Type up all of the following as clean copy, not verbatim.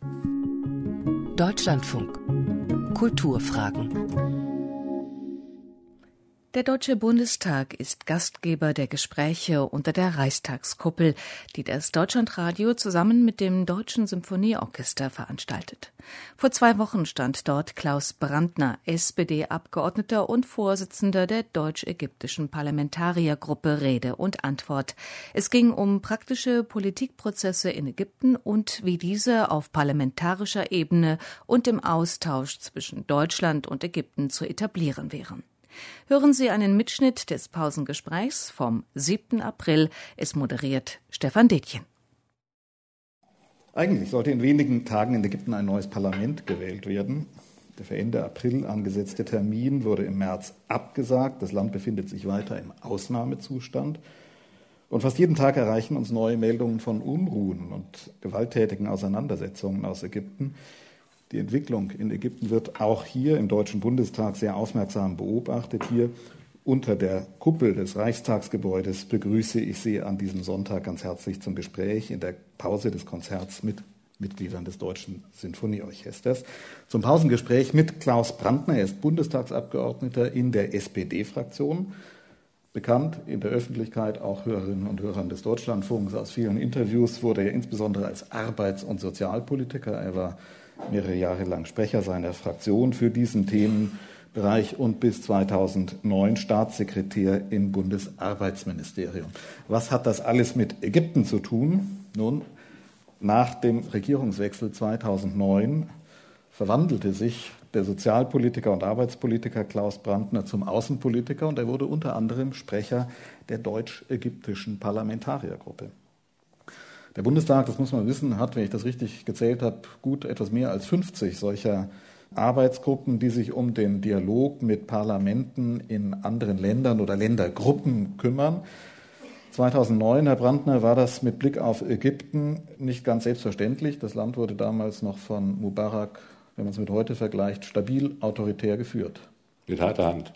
Deutschlandfunk. Kulturfragen. Der Deutsche Bundestag ist Gastgeber der Gespräche unter der Reichstagskuppel, die das Deutschlandradio zusammen mit dem Deutschen Symphonieorchester veranstaltet. Vor 2 Wochen stand dort Klaus Brandner, SPD-Abgeordneter und Vorsitzender der deutsch-ägyptischen Parlamentariergruppe, Rede und Antwort. Es ging um praktische Politikprozesse in Ägypten und wie diese auf parlamentarischer Ebene und im Austausch zwischen Deutschland und Ägypten zu etablieren wären. Hören Sie einen Mitschnitt des Pausengesprächs vom 7. April. Es moderiert Stefan Detjen. Eigentlich sollte in wenigen Tagen in Ägypten ein neues Parlament gewählt werden. Der für Ende April angesetzte Termin wurde im März abgesagt. Das Land befindet sich weiter im Ausnahmezustand. Und fast jeden Tag erreichen uns neue Meldungen von Unruhen und gewalttätigen Auseinandersetzungen aus Ägypten. Die Entwicklung in Ägypten wird auch hier im Deutschen Bundestag sehr aufmerksam beobachtet. Hier unter der Kuppel des Reichstagsgebäudes begrüße ich Sie an diesem Sonntag ganz herzlich zum Gespräch in der Pause des Konzerts mit Mitgliedern des Deutschen Sinfonieorchesters. Zum Pausengespräch mit Klaus Brandner. Er ist Bundestagsabgeordneter in der SPD-Fraktion. Bekannt in der Öffentlichkeit, auch Hörerinnen und Hörern des Deutschlandfunks. Aus vielen Interviews wurde er insbesondere als Arbeits- und Sozialpolitiker. Er war mehrere Jahre lang Sprecher seiner Fraktion für diesen Themenbereich und bis 2009 Staatssekretär im Bundesarbeitsministerium. Was hat das alles mit Ägypten zu tun? Nun, nach dem Regierungswechsel 2009 verwandelte sich der Sozialpolitiker und Arbeitspolitiker Klaus Brandner zum Außenpolitiker und er wurde unter anderem Sprecher der deutsch-ägyptischen Parlamentariergruppe. Der Bundestag, das muss man wissen, hat, wenn ich das richtig gezählt habe, gut etwas mehr als 50 solcher Arbeitsgruppen, die sich um den Dialog mit Parlamenten in anderen Ländern oder Ländergruppen kümmern. 2009, Herr Brandner, war das mit Blick auf Ägypten nicht ganz selbstverständlich. Das Land wurde damals noch von Mubarak, wenn man es mit heute vergleicht, stabil autoritär geführt. Mit harter Hand.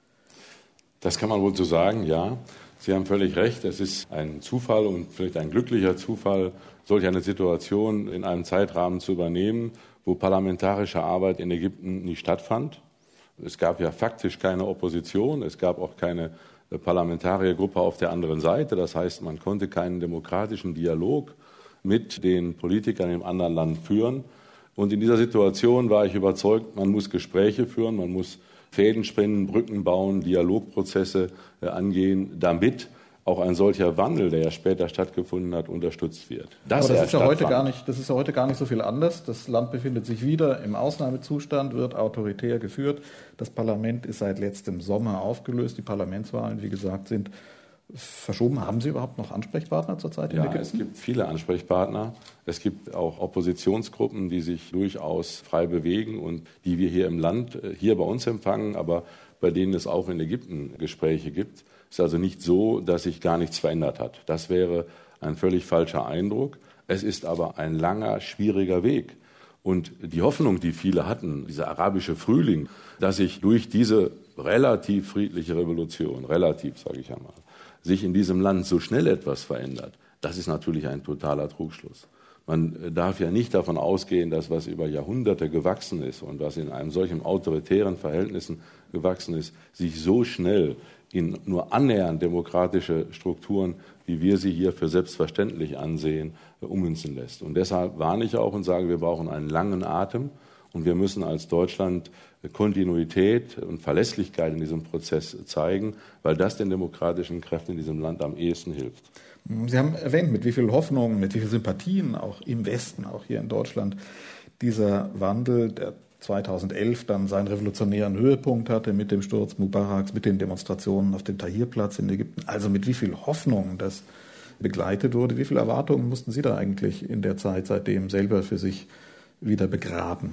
Das kann man wohl so sagen, ja. Sie haben völlig recht, es ist ein Zufall und vielleicht ein glücklicher Zufall, solch eine Situation in einem Zeitrahmen zu übernehmen, wo parlamentarische Arbeit in Ägypten nicht stattfand. Es gab ja faktisch keine Opposition, es gab auch keine Parlamentariergruppe auf der anderen Seite. Das heißt, man konnte keinen demokratischen Dialog mit den Politikern im anderen Land führen. Und in dieser Situation war ich überzeugt, man muss Gespräche führen, man muss Fäden spinnen, Brücken bauen, Dialogprozesse angehen, damit auch ein solcher Wandel, der ja später stattgefunden hat, unterstützt wird. Aber das ist ja heute gar nicht so viel anders. Das Land befindet sich wieder im Ausnahmezustand, wird autoritär geführt. Das Parlament ist seit letztem Sommer aufgelöst. Die Parlamentswahlen, wie gesagt, sind verschoben. Haben Sie überhaupt noch Ansprechpartner zurzeit in Ägypten? Ja, es gibt viele Ansprechpartner. Es gibt auch Oppositionsgruppen, die sich durchaus frei bewegen und die wir hier im Land, hier bei uns empfangen, aber bei denen es auch in Ägypten Gespräche gibt. Es ist also nicht so, dass sich gar nichts verändert hat. Das wäre ein völlig falscher Eindruck. Es ist aber ein langer, schwieriger Weg. Und die Hoffnung, die viele hatten, dieser arabische Frühling, dass sich durch diese relativ friedliche Revolution, sage ich einmal, sich in diesem Land so schnell etwas verändert, das ist natürlich ein totaler Trugschluss. Man darf ja nicht davon ausgehen, dass was über Jahrhunderte gewachsen ist und was in einem solchen autoritären Verhältnissen gewachsen ist, sich so schnell in nur annähernd demokratische Strukturen, wie wir sie hier für selbstverständlich ansehen, ummünzen lässt. Und deshalb warne ich auch und sage, wir brauchen einen langen Atem und wir müssen als Deutschland Kontinuität und Verlässlichkeit in diesem Prozess zeigen, weil das den demokratischen Kräften in diesem Land am ehesten hilft. Sie haben erwähnt, mit wie viel Hoffnung, mit wie viel Sympathien auch im Westen, auch hier in Deutschland, dieser Wandel, der 2011 dann seinen revolutionären Höhepunkt hatte mit dem Sturz Mubaraks, mit den Demonstrationen auf dem Tahrirplatz in Ägypten, also mit wie viel Hoffnung das begleitet wurde. Wie viele Erwartungen mussten Sie da eigentlich in der Zeit seitdem selber für sich wieder begraben?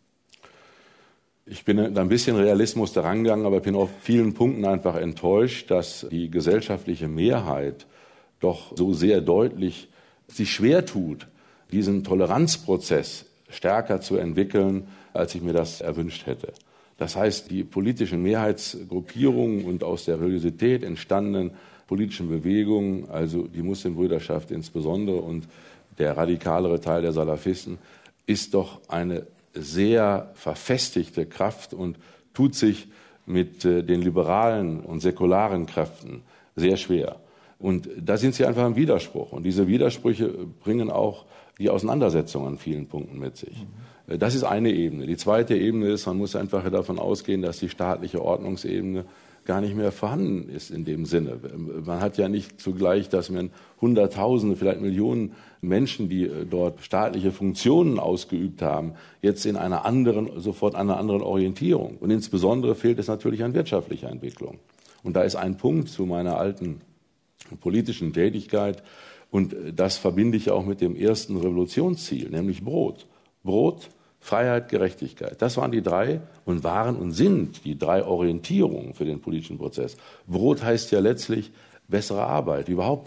Ich bin ein bisschen Realismus daran gegangen, aber ich bin auf vielen Punkten einfach enttäuscht, dass die gesellschaftliche Mehrheit doch so sehr deutlich sich schwer tut, diesen Toleranzprozess stärker zu entwickeln, als ich mir das erwünscht hätte. Das heißt, die politischen Mehrheitsgruppierungen und aus der Religiosität entstandenen politischen Bewegungen, also die Muslimbrüderschaft insbesondere und der radikalere Teil der Salafisten, ist doch eine sehr verfestigte Kraft und tut sich mit den liberalen und säkularen Kräften sehr schwer. Und da sind sie einfach im Widerspruch. Und diese Widersprüche bringen auch die Auseinandersetzung an vielen Punkten mit sich. Das ist eine Ebene. Die zweite Ebene ist, man muss einfach davon ausgehen, dass die staatliche Ordnungsebene gar nicht mehr vorhanden ist in dem Sinne. Man hat ja nicht zugleich, dass man Hunderttausende, vielleicht Millionen Menschen, die dort staatliche Funktionen ausgeübt haben, jetzt in einer sofort einer anderen Orientierung. Und insbesondere fehlt es natürlich an wirtschaftlicher Entwicklung. Und da ist ein Punkt zu meiner alten politischen Tätigkeit, und das verbinde ich auch mit dem ersten Revolutionsziel, nämlich Brot. Brot, Freiheit, Gerechtigkeit. Das waren die drei und waren und sind die drei Orientierungen für den politischen Prozess. Brot heißt ja letztlich bessere Arbeit, überhaupt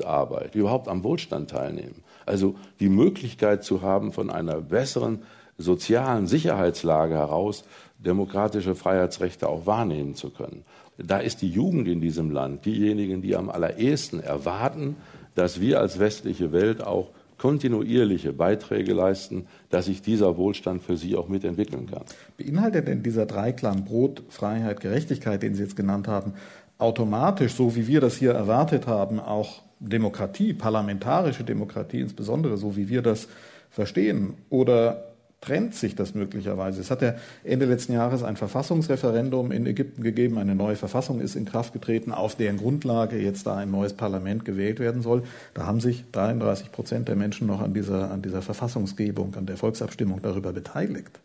am Wohlstand teilnehmen. Also die Möglichkeit zu haben, von einer besseren sozialen Sicherheitslage heraus demokratische Freiheitsrechte auch wahrnehmen zu können. Da ist die Jugend in diesem Land diejenigen, die am allerersten erwarten, dass wir als westliche Welt auch kontinuierliche Beiträge leisten, dass sich dieser Wohlstand für sie auch mitentwickeln kann. Beinhaltet denn dieser Dreiklang Brot, Freiheit, Gerechtigkeit, den Sie jetzt genannt haben, automatisch, so wie wir das hier erwartet haben, auch Demokratie, parlamentarische Demokratie insbesondere, so wie wir das verstehen? Oder trennt sich das möglicherweise? Es hat ja Ende letzten Jahres ein Verfassungsreferendum in Ägypten gegeben. Eine neue Verfassung ist in Kraft getreten, auf deren Grundlage jetzt da ein neues Parlament gewählt werden soll. Da haben sich 33% der Menschen noch an dieser Verfassungsgebung, an der Volksabstimmung darüber beteiligt.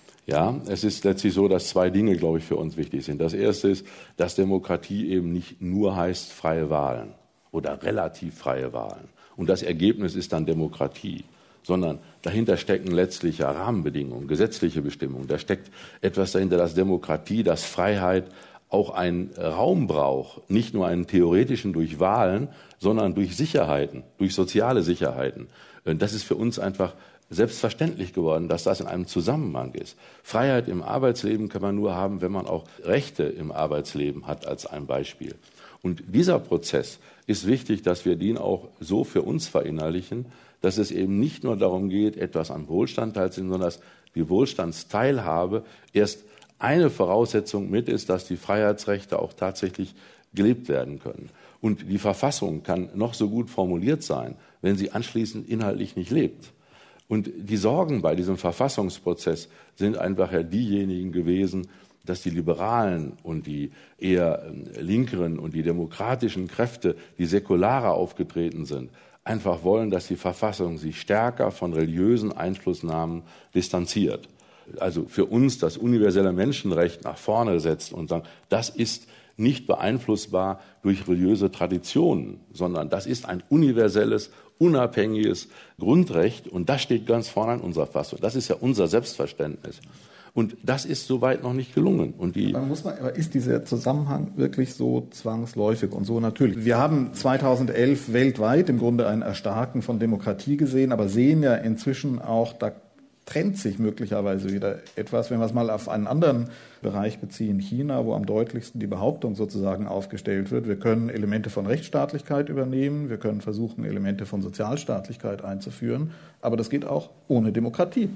Ja, es ist letztlich so, dass zwei Dinge, glaube ich, für uns wichtig sind. Das erste ist, dass Demokratie eben nicht nur heißt freie Wahlen oder relativ freie Wahlen. Und das Ergebnis ist dann Demokratie, sondern dahinter stecken letztlich Rahmenbedingungen, gesetzliche Bestimmungen. Da steckt etwas dahinter, dass Demokratie, dass Freiheit auch einen Raum braucht, nicht nur einen theoretischen durch Wahlen, sondern durch Sicherheiten, durch soziale Sicherheiten. Das ist für uns einfach selbstverständlich geworden, dass das in einem Zusammenhang ist. Freiheit im Arbeitsleben kann man nur haben, wenn man auch Rechte im Arbeitsleben hat, als ein Beispiel. Und dieser Prozess ist wichtig, dass wir den auch so für uns verinnerlichen, dass es eben nicht nur darum geht, etwas an Wohlstand teilzunehmen, sondern dass die Wohlstandsteilhabe erst eine Voraussetzung mit ist, dass die Freiheitsrechte auch tatsächlich gelebt werden können. Und die Verfassung kann noch so gut formuliert sein, wenn sie anschließend inhaltlich nicht lebt. Und die Sorgen bei diesem Verfassungsprozess sind einfach ja diejenigen gewesen, dass die Liberalen und die eher linkeren und die demokratischen Kräfte, die säkularer aufgetreten sind, einfach wollen, dass die Verfassung sich stärker von religiösen Einflussnahmen distanziert. Also für uns das universelle Menschenrecht nach vorne setzt und sagen, das ist nicht beeinflussbar durch religiöse Traditionen, sondern das ist ein universelles, unabhängiges Grundrecht und das steht ganz vorne in unserer Fassung. Das ist ja unser Selbstverständnis. Und das ist soweit noch nicht gelungen. Und aber ist dieser Zusammenhang wirklich so zwangsläufig und so natürlich? Wir haben 2011 weltweit im Grunde ein Erstarken von Demokratie gesehen, aber sehen ja inzwischen auch, da trennt sich möglicherweise wieder etwas, wenn wir es mal auf einen anderen Bereich beziehen, China, wo am deutlichsten die Behauptung sozusagen aufgestellt wird, wir können Elemente von Rechtsstaatlichkeit übernehmen, wir können versuchen, Elemente von Sozialstaatlichkeit einzuführen, aber das geht auch ohne Demokratie.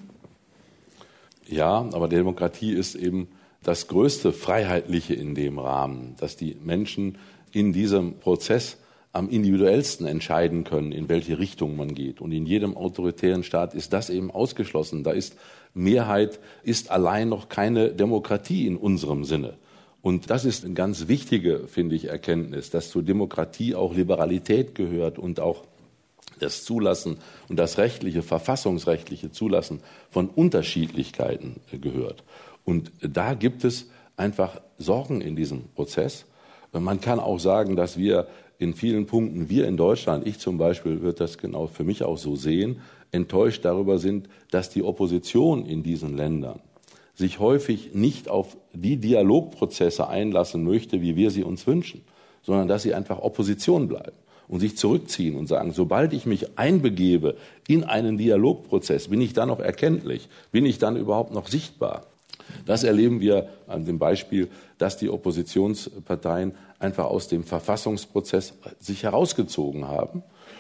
Ja, aber Demokratie ist eben das größte Freiheitliche in dem Rahmen, dass die Menschen in diesem Prozess am individuellsten entscheiden können, in welche Richtung man geht. Und in jedem autoritären Staat ist das eben ausgeschlossen. Da ist Mehrheit, ist allein noch keine Demokratie in unserem Sinne. Und das ist eine ganz wichtige, finde ich, Erkenntnis, dass zur Demokratie auch Liberalität gehört und auch das Zulassen und das rechtliche, verfassungsrechtliche Zulassen von Unterschiedlichkeiten gehört. Und da gibt es einfach Sorgen in diesem Prozess. Man kann auch sagen, dass wir in vielen Punkten, wir in Deutschland, ich zum Beispiel, wird das genau für mich auch so sehen, enttäuscht darüber sind, dass die Opposition in diesen Ländern sich häufig nicht auf die Dialogprozesse einlassen möchte, wie wir sie uns wünschen, sondern dass sie einfach Opposition bleiben und sich zurückziehen und sagen, sobald ich mich einbegebe in einen Dialogprozess, bin ich dann noch erkenntlich, bin ich dann überhaupt noch sichtbar. Das erleben wir an dem Beispiel, dass die Oppositionsparteien einfach aus dem Verfassungsprozess sich herausgezogen haben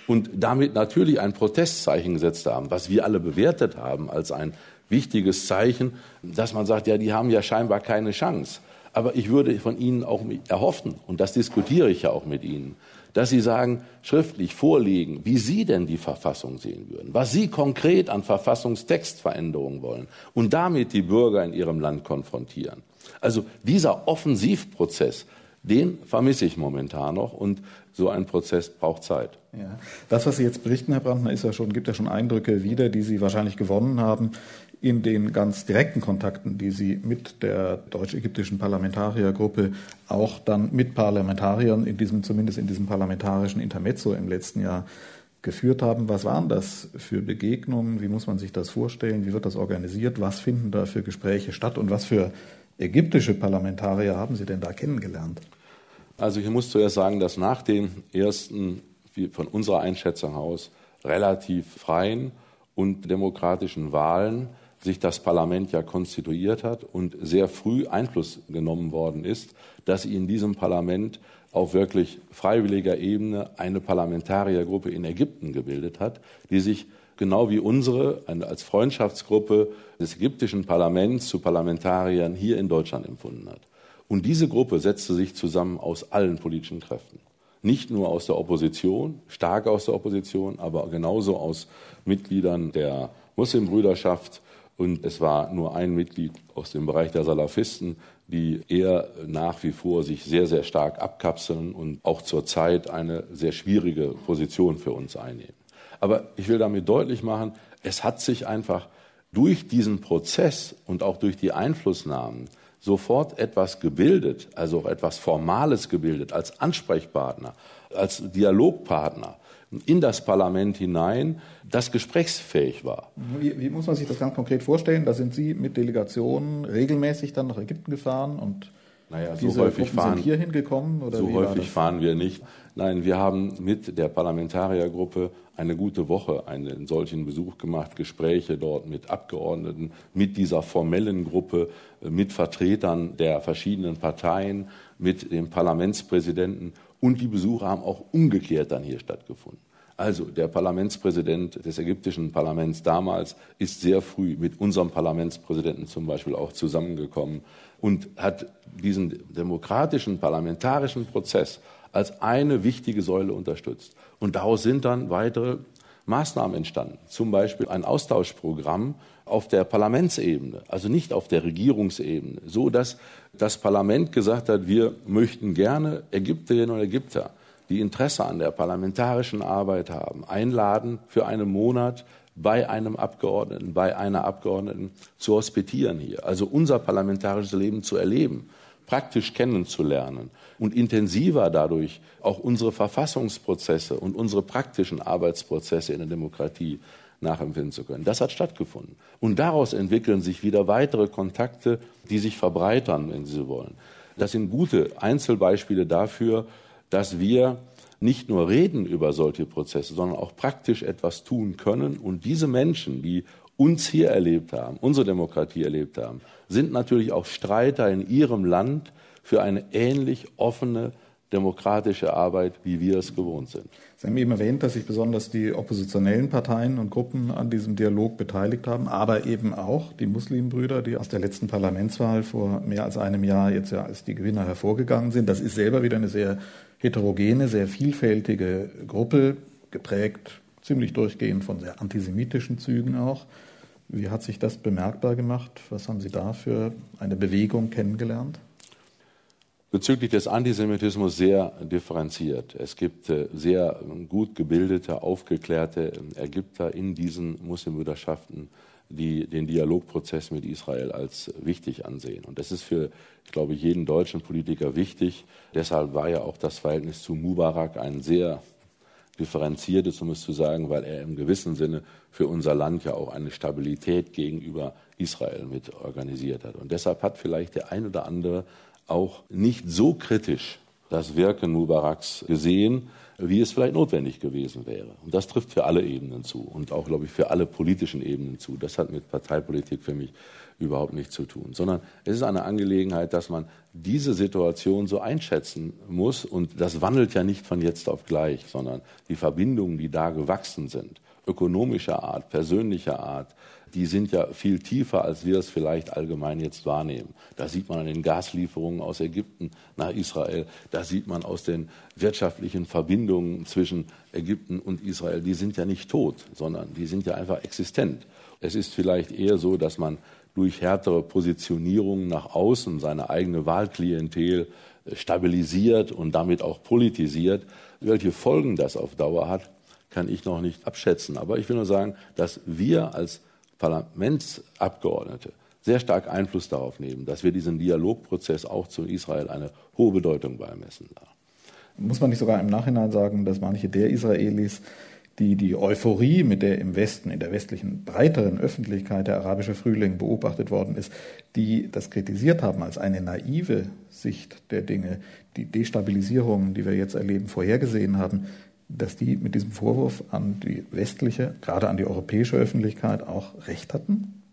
und damit natürlich ein Protestzeichen gesetzt haben, was wir alle bewertet haben als ein wichtiges Zeichen, dass man sagt, ja, die haben ja scheinbar keine Chance. Aber ich würde von Ihnen auch erhoffen, und das diskutiere ich ja auch mit Ihnen, dass Sie sagen, schriftlich vorlegen, wie Sie denn die Verfassung sehen würden, was Sie konkret an Verfassungstextveränderungen wollen und damit die Bürger in Ihrem Land konfrontieren. Also dieser Offensivprozess, den vermisse ich momentan noch und so ein Prozess braucht Zeit. Ja. Das, was Sie jetzt berichten, Herr Brandner, gibt ja schon Eindrücke wieder, die Sie wahrscheinlich gewonnen haben in den ganz direkten Kontakten, die Sie mit der deutsch-ägyptischen Parlamentariergruppe, auch dann mit Parlamentariern, zumindest in diesem parlamentarischen Intermezzo im letzten Jahr geführt haben. Was waren das für Begegnungen? Wie muss man sich das vorstellen? Wie wird das organisiert? Was finden da für Gespräche statt? Und was für ägyptische Parlamentarier haben Sie denn da kennengelernt? Also ich muss zuerst sagen, dass nach den ersten, von unserer Einschätzung aus, relativ freien und demokratischen Wahlen sich das Parlament ja konstituiert hat und sehr früh Einfluss genommen worden ist, dass sie in diesem Parlament auf wirklich freiwilliger Ebene eine Parlamentariergruppe in Ägypten gebildet hat, die sich genau wie unsere als Freundschaftsgruppe des ägyptischen Parlaments zu Parlamentariern hier in Deutschland empfunden hat. Und diese Gruppe setzte sich zusammen aus allen politischen Kräften. Nicht nur aus der Opposition, stark aus der Opposition, aber genauso aus Mitgliedern der Muslimbrüderschaft. Und es war nur ein Mitglied aus dem Bereich der Salafisten, die eher nach wie vor sich sehr, sehr stark abkapseln und auch zurzeit eine sehr schwierige Position für uns einnehmen. Aber ich will damit deutlich machen, es hat sich einfach durch diesen Prozess und auch durch die Einflussnahmen sofort etwas gebildet, also auch etwas Formales gebildet, als Ansprechpartner, als Dialogpartner in das Parlament hinein, das gesprächsfähig war. Wie muss man sich das ganz konkret vorstellen? Da sind Sie mit Delegationen regelmäßig dann nach Ägypten gefahren und diese Gruppen sind hier hingekommen? Oder so häufig fahren wir nicht. Nein, wir haben mit der Parlamentariergruppe eine gute Woche einen solchen Besuch gemacht, Gespräche dort mit Abgeordneten, mit dieser formellen Gruppe, mit Vertretern der verschiedenen Parteien, mit dem Parlamentspräsidenten. Und die Besuche haben auch umgekehrt dann hier stattgefunden. Also der Parlamentspräsident des ägyptischen Parlaments damals ist sehr früh mit unserem Parlamentspräsidenten zum Beispiel auch zusammengekommen und hat diesen demokratischen, parlamentarischen Prozess als eine wichtige Säule unterstützt. Und daraus sind dann weitere Maßnahmen entstanden. Zum Beispiel ein Austauschprogramm auf der Parlamentsebene, also nicht auf der Regierungsebene, so dass das Parlament gesagt hat, wir möchten gerne Ägypterinnen und Ägypter, die Interesse an der parlamentarischen Arbeit haben, einladen, für einen Monat bei einem Abgeordneten, bei einer Abgeordneten zu hospitieren hier. Also unser parlamentarisches Leben zu erleben, praktisch kennenzulernen und intensiver dadurch auch unsere Verfassungsprozesse und unsere praktischen Arbeitsprozesse in der Demokratie nachempfinden zu können. Das hat stattgefunden. Und daraus entwickeln sich wieder weitere Kontakte, die sich verbreitern, wenn Sie so wollen. Das sind gute Einzelbeispiele dafür, dass wir nicht nur reden über solche Prozesse, sondern auch praktisch etwas tun können. Und diese Menschen, die uns hier erlebt haben, unsere Demokratie erlebt haben, sind natürlich auch Streiter in ihrem Land für eine ähnlich offene demokratische Arbeit, wie wir es gewohnt sind. Sie haben eben erwähnt, dass sich besonders die oppositionellen Parteien und Gruppen an diesem Dialog beteiligt haben, aber eben auch die Muslimbrüder, die aus der letzten Parlamentswahl vor mehr als einem Jahr jetzt ja als die Gewinner hervorgegangen sind. Das ist selber wieder eine sehr heterogene, sehr vielfältige Gruppe, geprägt ziemlich durchgehend von sehr antisemitischen Zügen auch. Wie hat sich das bemerkbar gemacht? Was haben Sie da für eine Bewegung kennengelernt? Bezüglich des Antisemitismus sehr differenziert. Es gibt sehr gut gebildete, aufgeklärte Ägypter in diesen Muslimbrüderschaften, die den Dialogprozess mit Israel als wichtig ansehen. Und das ist für, ich glaube, jeden deutschen Politiker wichtig. Deshalb war ja auch das Verhältnis zu Mubarak ein sehr differenziertes, um es zu sagen, weil er im gewissen Sinne für unser Land ja auch eine Stabilität gegenüber Israel mit organisiert hat. Und deshalb hat vielleicht der ein oder andere auch nicht so kritisch das Wirken Mubaraks gesehen, wie es vielleicht notwendig gewesen wäre. Und das trifft für alle Ebenen zu und auch, glaube ich, für alle politischen Ebenen zu. Das hat mit Parteipolitik für mich überhaupt nichts zu tun, sondern es ist eine Angelegenheit, dass man diese Situation so einschätzen muss. Und das wandelt ja nicht von jetzt auf gleich, sondern die Verbindungen, die da gewachsen sind, ökonomischer Art, persönlicher Art, die sind ja viel tiefer, als wir es vielleicht allgemein jetzt wahrnehmen. Da sieht man an den Gaslieferungen aus Ägypten nach Israel, da sieht man aus den wirtschaftlichen Verbindungen zwischen Ägypten und Israel, die sind ja nicht tot, sondern die sind ja einfach existent. Es ist vielleicht eher so, dass man durch härtere Positionierungen nach außen seine eigene Wahlklientel stabilisiert und damit auch politisiert. Welche Folgen das auf Dauer hat, kann ich noch nicht abschätzen. Aber ich will nur sagen, dass wir als Parlamentsabgeordnete sehr stark Einfluss darauf nehmen, dass wir diesem Dialogprozess auch zu Israel eine hohe Bedeutung beimessen. Muss man nicht sogar im Nachhinein sagen, dass manche der Israelis, die Euphorie, mit der im Westen, in der westlichen breiteren Öffentlichkeit der arabische Frühling beobachtet worden ist, die das kritisiert haben als eine naive Sicht der Dinge, die Destabilisierungen, die wir jetzt erleben, vorhergesehen haben, dass die mit diesem Vorwurf an die westliche, gerade an die europäische Öffentlichkeit auch recht hatten?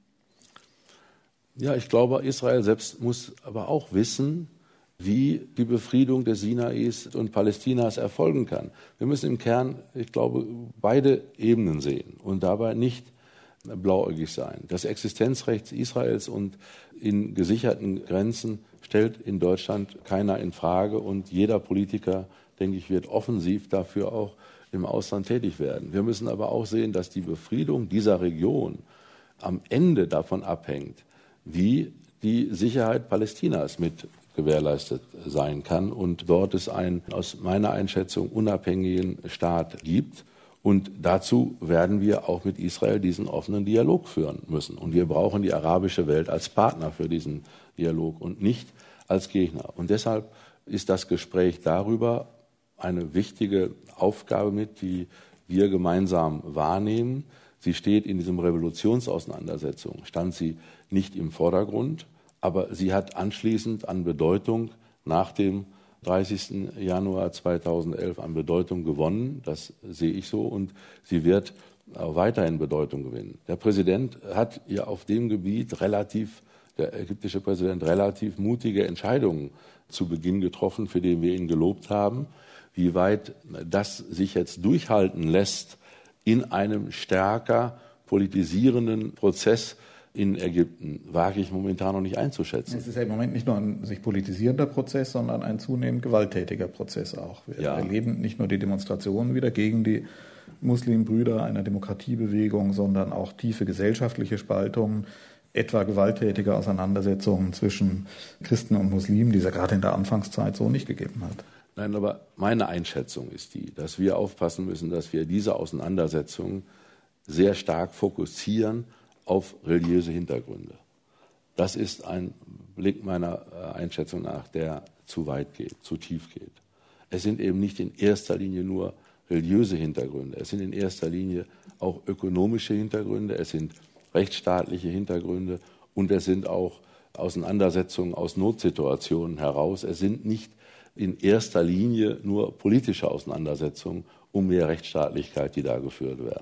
Ja, ich glaube, Israel selbst muss aber auch wissen, wie die Befriedung des Sinais und Palästinas erfolgen kann. Wir müssen im Kern, ich glaube, beide Ebenen sehen und dabei nicht blauäugig sein. Das Existenzrecht Israels und in gesicherten Grenzen stellt in Deutschland keiner in Frage und jeder Politiker, denke ich, wird offensiv dafür auch im Ausland tätig werden. Wir müssen aber auch sehen, dass die Befriedung dieser Region am Ende davon abhängt, wie die Sicherheit Palästinas mit gewährleistet sein kann und dort es einen, aus meiner Einschätzung, unabhängigen Staat gibt. Und dazu werden wir auch mit Israel diesen offenen Dialog führen müssen. Und wir brauchen die arabische Welt als Partner für diesen Dialog und nicht als Gegner. Und deshalb ist das Gespräch darüber eine wichtige Aufgabe mit, die wir gemeinsam wahrnehmen. Sie steht in diesem Revolutionsauseinandersetzung, stand sie nicht im Vordergrund, aber sie hat anschließend an Bedeutung nach dem 30. Januar 2011 an Bedeutung gewonnen. Das sehe ich so und sie wird auch weiterhin Bedeutung gewinnen. Der Präsident hat ja auf dem Gebiet der ägyptische Präsident relativ mutige Entscheidungen zu Beginn getroffen, für die wir ihn gelobt haben. Wie weit das sich jetzt durchhalten lässt in einem stärker politisierenden Prozess in Ägypten, wage ich momentan noch nicht einzuschätzen. Es ist ja im Moment nicht nur ein sich politisierender Prozess, sondern ein zunehmend gewalttätiger Prozess auch. Wir erleben nicht nur die Demonstrationen wieder gegen die Muslimbrüder einer Demokratiebewegung, sondern auch tiefe gesellschaftliche Spaltungen, etwa gewalttätige Auseinandersetzungen zwischen Christen und Muslimen, die es ja gerade in der Anfangszeit so nicht gegeben hat. Nein, aber meine Einschätzung ist die, dass wir aufpassen müssen, dass wir diese Auseinandersetzungen sehr stark fokussieren auf religiöse Hintergründe. Das ist ein Blick meiner Einschätzung nach, der zu weit geht, zu tief geht. Es sind eben nicht in erster Linie nur religiöse Hintergründe, es sind in erster Linie auch ökonomische Hintergründe, es sind rechtsstaatliche Hintergründe und es sind auch Auseinandersetzungen aus Notsituationen heraus. Es sind nicht in erster Linie nur politische Auseinandersetzungen um mehr Rechtsstaatlichkeit, die da geführt werden.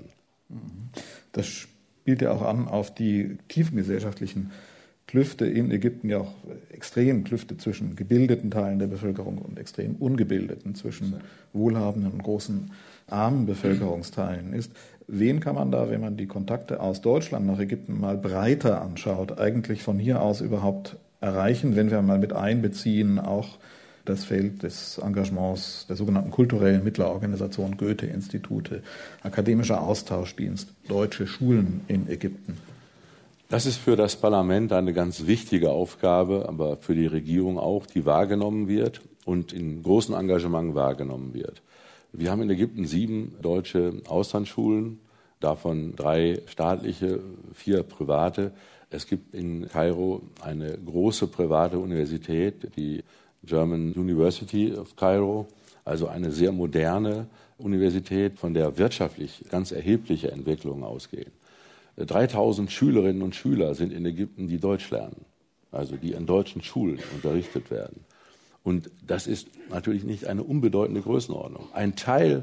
Das spielt ja auch an auf die tiefen gesellschaftlichen Klüfte in Ägypten, ja auch extrem Klüfte zwischen gebildeten Teilen der Bevölkerung und extrem ungebildeten, zwischen wohlhabenden und großen armen Bevölkerungsteilen ist. Wen kann man da, wenn man die Kontakte aus Deutschland nach Ägypten mal breiter anschaut, eigentlich von hier aus überhaupt erreichen, wenn wir mal mit einbeziehen, auch das Feld des Engagements der sogenannten kulturellen Mittlerorganisation, Goethe-Institute, akademischer Austauschdienst, deutsche Schulen in Ägypten? Das ist für das Parlament eine ganz wichtige Aufgabe, aber für die Regierung auch, die wahrgenommen wird und in großem Engagement wahrgenommen wird. Wir haben in Ägypten 7 deutsche Auslandsschulen, davon 3 staatliche, 4 private. Es gibt in Kairo eine große private Universität, die German University of Cairo, also eine sehr moderne Universität, von der wirtschaftlich ganz erhebliche Entwicklungen ausgehen. 3000 Schülerinnen und Schüler sind in Ägypten, die Deutsch lernen, also die in deutschen Schulen unterrichtet werden. Und das ist natürlich nicht eine unbedeutende Größenordnung. Ein Teil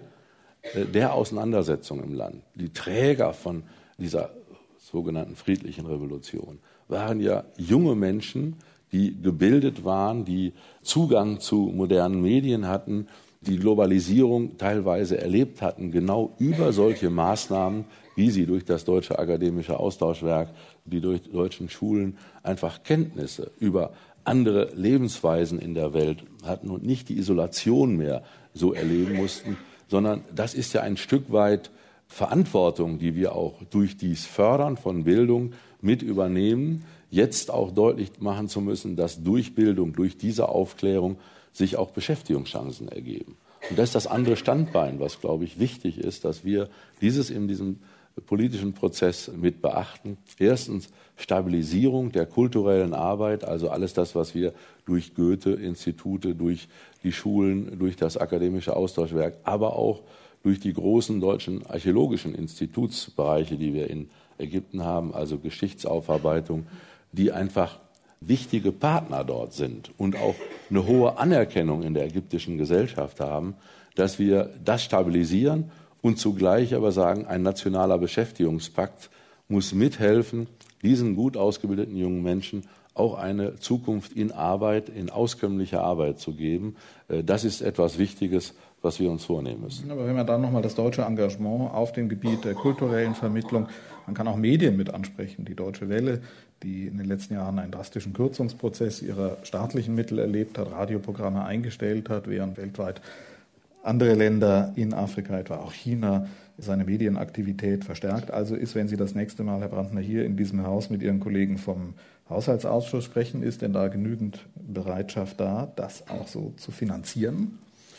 der Auseinandersetzung im Land, die Träger von dieser sogenannten friedlichen Revolution, waren ja junge Menschen, die gebildet waren, die Zugang zu modernen Medien hatten, die Globalisierung teilweise erlebt hatten, genau über solche Maßnahmen, wie sie durch das Deutsche Akademische Austauschwerk, die durch deutschen Schulen einfach Kenntnisse über andere Lebensweisen in der Welt hatten und nicht die Isolation mehr so erleben mussten, sondern das ist ja ein Stück weit Verantwortung, die wir auch durch dies Fördern von Bildung mit übernehmen, jetzt auch deutlich machen zu müssen, dass durch Bildung, durch diese Aufklärung sich auch Beschäftigungschancen ergeben. Und das ist das andere Standbein, was, glaube ich, wichtig ist, dass wir dieses in diesem politischen Prozess mit beachten. Erstens Stabilisierung der kulturellen Arbeit, also alles das, was wir durch Goethe-Institute, durch die Schulen, durch das Akademische Austauschwerk, aber auch durch die großen deutschen archäologischen Institutsbereiche, die wir in Ägypten haben, also Geschichtsaufarbeitung, die einfach wichtige Partner dort sind und auch eine hohe Anerkennung in der ägyptischen Gesellschaft haben, dass wir das stabilisieren und zugleich aber sagen, ein nationaler Beschäftigungspakt muss mithelfen, diesen gut ausgebildeten jungen Menschen auch eine Zukunft in Arbeit, in auskömmlicher Arbeit zu geben. Das ist etwas Wichtiges, was wir uns vornehmen müssen. Aber wenn man dann nochmal das deutsche Engagement auf dem Gebiet der kulturellen Vermittlung, man kann auch Medien mit ansprechen. Die Deutsche Welle, die in den letzten Jahren einen drastischen Kürzungsprozess ihrer staatlichen Mittel erlebt hat, Radioprogramme eingestellt hat, während weltweit andere Länder in Afrika, etwa auch China, seine Medienaktivität verstärkt. Also ist, wenn Sie das nächste Mal, Herr Brandner, hier in diesem Haus mit Ihren Kollegen vom Haushaltsausschuss sprechen, ist denn da genügend Bereitschaft da, das auch so zu finanzieren?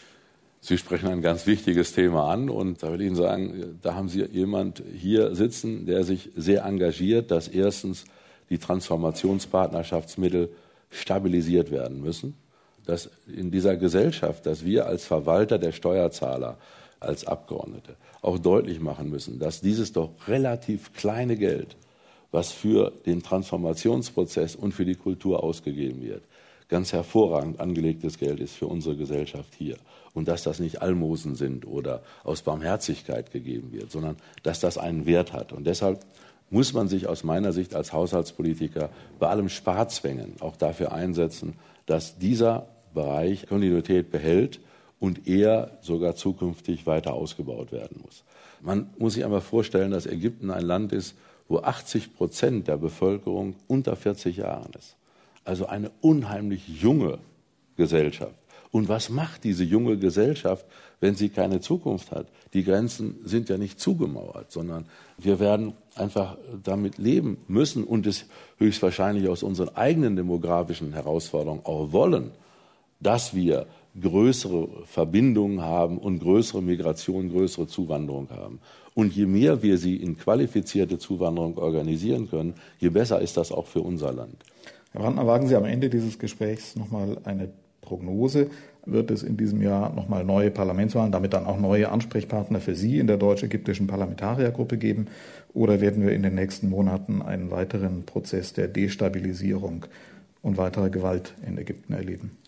Sie sprechen ein ganz wichtiges Thema an und da will ich Ihnen sagen, da haben Sie jemand hier sitzen, der sich sehr engagiert, dass erstens die Transformationspartnerschaftsmittel stabilisiert werden müssen, dass in dieser Gesellschaft, dass wir als Verwalter der Steuerzahler, als Abgeordnete auch deutlich machen müssen, dass dieses doch relativ kleine Geld, was für den Transformationsprozess und für die Kultur ausgegeben wird, ganz hervorragend angelegtes Geld ist für unsere Gesellschaft hier. Und dass das nicht Almosen sind oder aus Barmherzigkeit gegeben wird, sondern dass das einen Wert hat. Und deshalb muss man sich aus meiner Sicht als Haushaltspolitiker bei allem Sparzwängen auch dafür einsetzen, dass dieser Bereich Kontinuität behält und eher sogar zukünftig weiter ausgebaut werden muss. Man muss sich einmal vorstellen, dass Ägypten ein Land ist, wo 80% der Bevölkerung unter 40 Jahren ist. Also eine unheimlich junge Gesellschaft. Und was macht diese junge Gesellschaft, wenn sie keine Zukunft hat? Die Grenzen sind ja nicht zugemauert, sondern wir werden einfach damit leben müssen und es höchstwahrscheinlich aus unseren eigenen demografischen Herausforderungen auch wollen, dass wir größere Verbindungen haben und größere Migration, größere Zuwanderung haben. Und je mehr wir sie in qualifizierte Zuwanderung organisieren können, je besser ist das auch für unser Land. Herr Brandner, wagen Sie am Ende dieses Gesprächs nochmal eine Prognose? Wird es in diesem Jahr nochmal neue Parlamentswahlen, damit dann auch neue Ansprechpartner für Sie in der deutsch-ägyptischen Parlamentariergruppe geben? Oder werden wir in den nächsten Monaten einen weiteren Prozess der Destabilisierung und weiterer Gewalt in Ägypten erleben?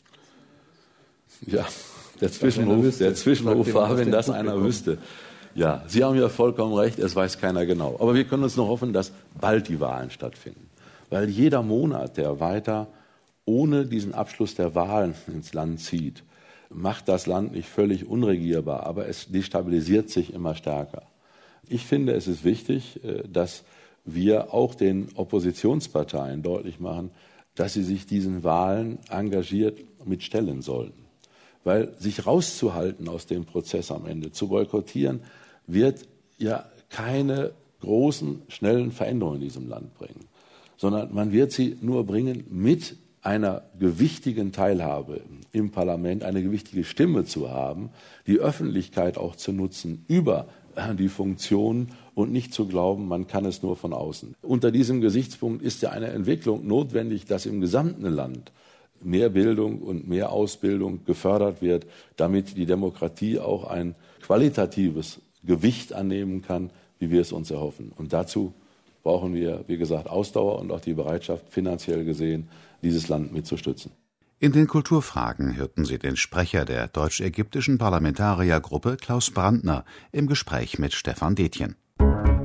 Ja, der Zwischenruf war, wenn das einer wüsste. Ja, Sie haben ja vollkommen recht, es weiß keiner genau. Aber wir können uns noch hoffen, dass bald die Wahlen stattfinden. Weil jeder Monat, der weiter ohne diesen Abschluss der Wahlen ins Land zieht, macht das Land nicht völlig unregierbar, aber es destabilisiert sich immer stärker. Ich finde, es ist wichtig, dass wir auch den Oppositionsparteien deutlich machen, dass sie sich diesen Wahlen engagiert mitstellen sollten. Weil sich rauszuhalten aus dem Prozess am Ende, zu boykottieren, wird ja keine großen, schnellen Veränderungen in diesem Land bringen, sondern man wird sie nur bringen mit einer gewichtigen Teilhabe im Parlament, eine gewichtige Stimme zu haben, die Öffentlichkeit auch zu nutzen über die Funktionen und nicht zu glauben, man kann es nur von außen. Unter diesem Gesichtspunkt ist ja eine Entwicklung notwendig, dass im gesamten Land mehr Bildung und mehr Ausbildung gefördert wird, damit die Demokratie auch ein qualitatives Gewicht annehmen kann, wie wir es uns erhoffen. Und dazu brauchen wir, wie gesagt, Ausdauer und auch die Bereitschaft, finanziell gesehen, dieses Land mitzustützen. In den Kulturfragen hörten Sie den Sprecher der deutsch-ägyptischen Parlamentariergruppe Klaus Brandner im Gespräch mit Stefan Detjen.